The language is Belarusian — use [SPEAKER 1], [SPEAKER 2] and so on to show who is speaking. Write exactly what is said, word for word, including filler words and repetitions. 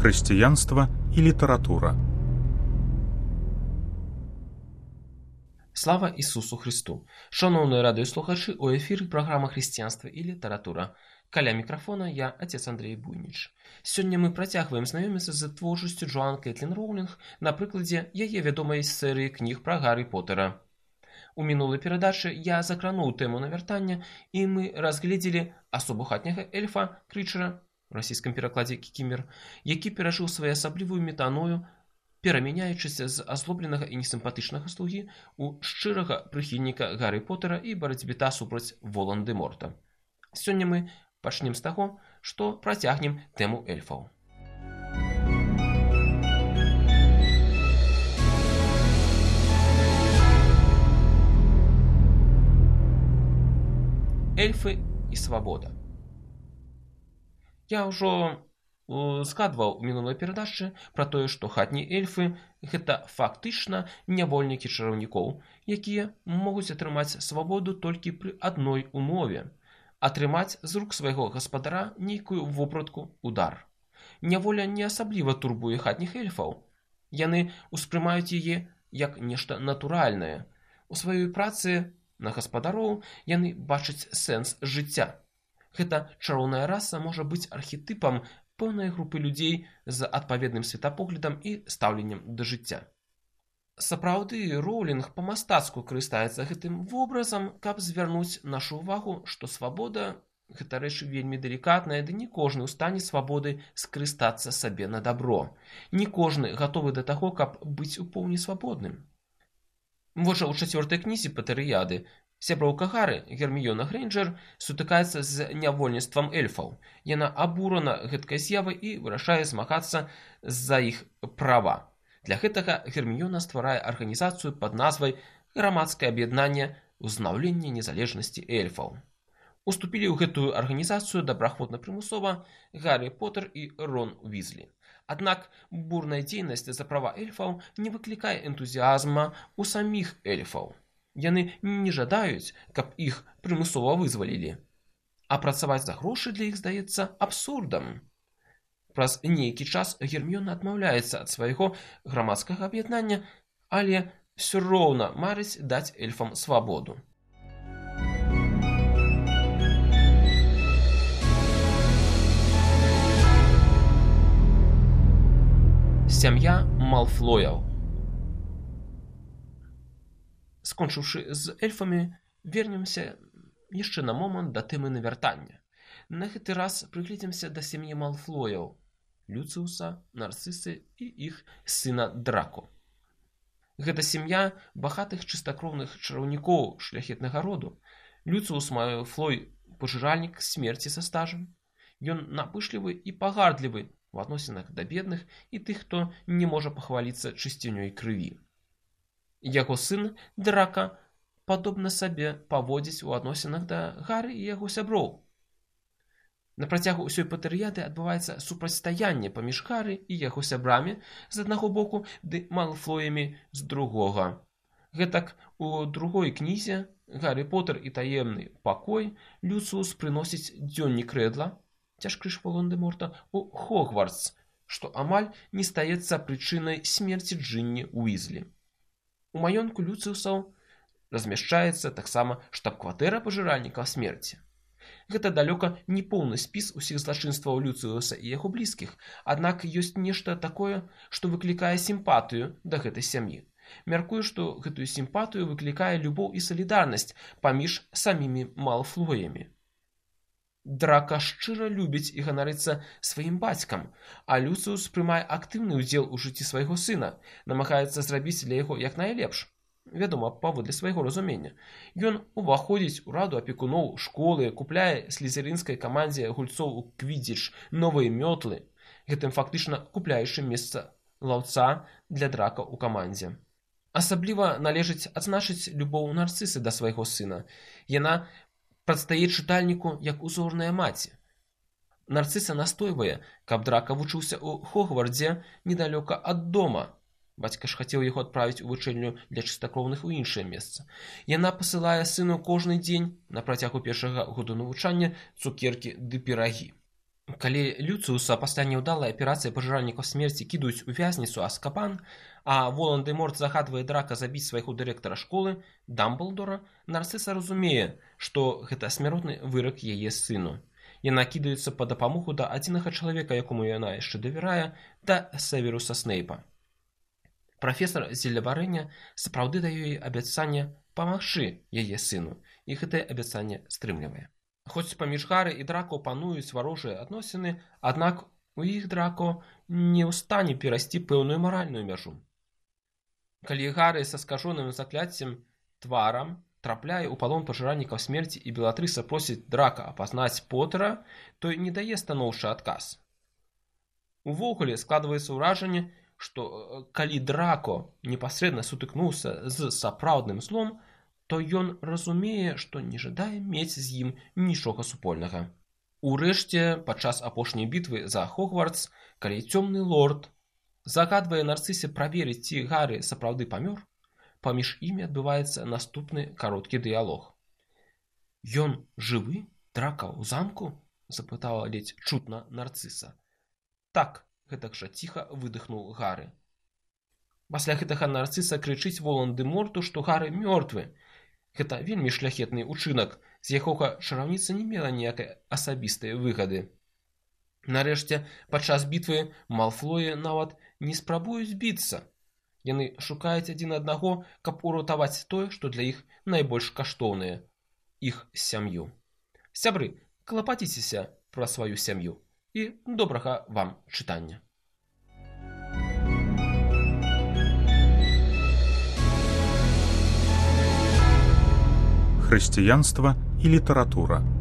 [SPEAKER 1] Хрысціянства і літаратура.
[SPEAKER 2] Слава Ісусу Христу! Шановні радіослухачі, у ефірі програма «Християнство і літаратура». Каля мікрофона я, отець Андрей Буйніч. Сёння мы працягваем знаёміцца з творчасцю Джоан Кэтлін Роўлінг на прыкладзе яе вядомай серыі кніг пра Гаррі Поттера. У мінулай перадачы я закрануў тэму навяртання, і мы разгледзелі асобу хатняга эльфа Крычера, у расійскім перакладзе Кікімер, які перажыў своеасаблівую метаною, перамяняючыся з азлобленага і несімпатычнага слугі ў шчырага прыхільніка Гаррі Поттера і барацьбіта супраць Волан-дэ-Морта. Сёння мы пачнем з таго, што працягнем тэму эльфаў. Эльфы і свабода. Я ўжо згадваў у мінулай перадачы пра тое, што хатнія эльфы – гэта фактычна нявольнікі чараўнікоў, якія могуць атрымаць свабоду толькі пры адной умове – атрымаць з рук свайго гаспадара нейкую вопратку удар. Няволя не асабліва турбуе хатніх эльфаў. Яны ўспрымаюць яе як нешта натуральнае. У сваёй працы на гаспадароў яны бачаць сэнс жыцця. Гэта чароўная раса можа быць архетыпам пэўнай групы людзей з адпаведным светапоглядам і стаўленнем да жыцця. Сапраўды, Роўлінг па-мастацку карыстаецца гэтым вобразам, каб звярнуць нашу ўвагу, што свабода – гэта рэч вельмі далікатная, ды не кожны ў стане свабоды скарыстацца сабе на дабро. Не кожны гатовы да таго, каб быць у поўні свабодным. Вось жа ў чацвёртай кнізе Патэрыяды сяброўка Гары, Герміёна Грэйнджэр, сутыкаецца з нявольніцтвам эльфаў. Яна абурана гэткай з'явай і вырашае змагацца за іх права. Для гэтага Герміёна стварае арганізацыю пад назвай «Грамадскае аб'яднанне ўзнаўлення незалежнасці эльфаў». Уступілі ў гэтую арганізацыю добраахвотна-прымусова Гаррі Поттер і Рон Уізлі. Аднак бурная дзейнасць за права эльфаў не выклікае энтузіазма ў саміх эльфаў. Яны не жадаюць, каб іх прымусова вызвалілі. А працаваць за грошы для іх здаецца абсурдам. Праз нейкі час Герміёна адмаўляецца ад свайго грамадскага аб'яднання, але ўсё роўна марыць даць эльфам свабоду. Сям'я Малфояў. Скончыўшы з эльфамі, вернемся яшчэ на момант да тэмы навяртання. На гэты раз прыгледзімся да сям'і Малфояў, Люцыуса, Нарцысы і іх сына Драко. Гэта сям'я багатых чыстакроўных чараўнікоў шляхетнага роду. Люцыус Малфой – пажыральнік смерці са стажам. Ён напышлівы і пагардлівы у адносінах да бедных і тых, хто не можа пахваліцца чысцінёй крыві. Яго сын Драка падобна сабе паводзіць у адносінах да Гары і яго сяброў. На працягу ўсёй Патэрыяды адбываецца супрацьстаянне паміж Гары і яго сябрамі з аднаго боку ды Малфоямі з другога. Гэтак у другой кнізе «Гаррі Поттер і таемны пакой» Люцыус прыносіць дзённік Рэдла, цяжкрыж Волан-дэ-Морта, у Хогвартс, што амаль не стаецца прычынай смерці Джинні Уізлі. У маёнтку Люцыусаў размяшчаецца таксама штаб-кватэра пажыральніка смерці. Гэта далёка не поўны спіс усіх злачынстваў Люцыуса і яго блізкіх, аднак ёсць нешта такое, што выклікае сімпатыю да гэтай сям'і. Мяркую, што гэтую сімпатыю выклікае любоў і салідарнасць паміж самімі Малфоямі. Драка шчыра любіць і ганарыцца сваім бацькам, а Люцыус прымае актыўны ўдзел у жыцці свайго сына, намагаецца зрабіць для яго як найлепш, вядома, паводле свайго разумення. Ён уваходзіць у раду апекуноў школы, купляе слізерынскай камандзе гульцоў у квідзіч новыя мётлы, гэтым фактычна купляючы месца лаўца для Драка ў камандзе. Асабліва належыць адзначыць любоў Нарцысы да свайго сына. Яна прадстае чытальніку як узорная маці. Нарцыса настойвае, каб Драка вучыўся ў Хогвардзе недалёка ад дома. Бацька ж хацеў яго адправіць у вучэльню для чыстакроўных у іншае месца. Яна пасылае сыну кожны дзень на працягу першага году навучання цукеркі ды пірагі. Калі Люциуса пасля няўдалай аперацыі пажыральнікаў смерці кідаюць у вязніцу Азкабан, а Волан-де-Морт загадвае Драка забіць свайго дырэктара школы, Дамблдора, Нарцыса разумее, што гэта смяротны вырак яе сыну. Яна кідаецца па дапамогу да адзінага чалавека, якому яна яшчэ давярае, да Северуса Снейпа. Прафесар зелляварэння сапраўды дае ёй абяцанне памагчы яе сыну, і гэтае абяцанне стрымлівае. Хоць паміж Гары і Драко пануюць варожыя адносіны, аднак у іх Драко не ў стане перайсці пэўную маральную мяжу. Калі Гары са скажоным закляццем тварам трапляе ў палон пажыральнікаў смерці і Белатрыса просіць Драка апазнаць Поттера, той не дае станоўчы адказ. Увогуле складваецца ўражанне, што калі Драко непасрэдна сутыкнуўся з сапраўдным злом, то ён разумее, што не жадае мець з ім нічога супольнага. Урэшце, падчас апошняй бітвы за Хогвартс, калі цёмны лорд загадвае Нарцысе праверыць, ці Гары сапраўды памёр, паміж імі адбываецца наступны кароткі дыялог. «Ён жывы? Драка ў замку?» – запытала ледзь чутна Нарцыса. «Так», – гэтак жа ціха выдыхнуў Гары. Пасля гэтага Нарцыса крычыць Волан-де-Морту, што Гары мёртвы. Гэта вельмі шляхетны ўчынак, з якога чараўніца не мела ніякай асабістай выгады. Нарэшце, падчас бітвы Малфоі нават не спрабуюць біцца. Яны шукаюць адзін аднаго, каб уратаваць тое, што для іх найбольш каштоўнае – іх сям'ю. Сябры, клапаціцеся пра сваю сям'ю і добрага вам чытання.
[SPEAKER 1] Хрысціянства і літаратура.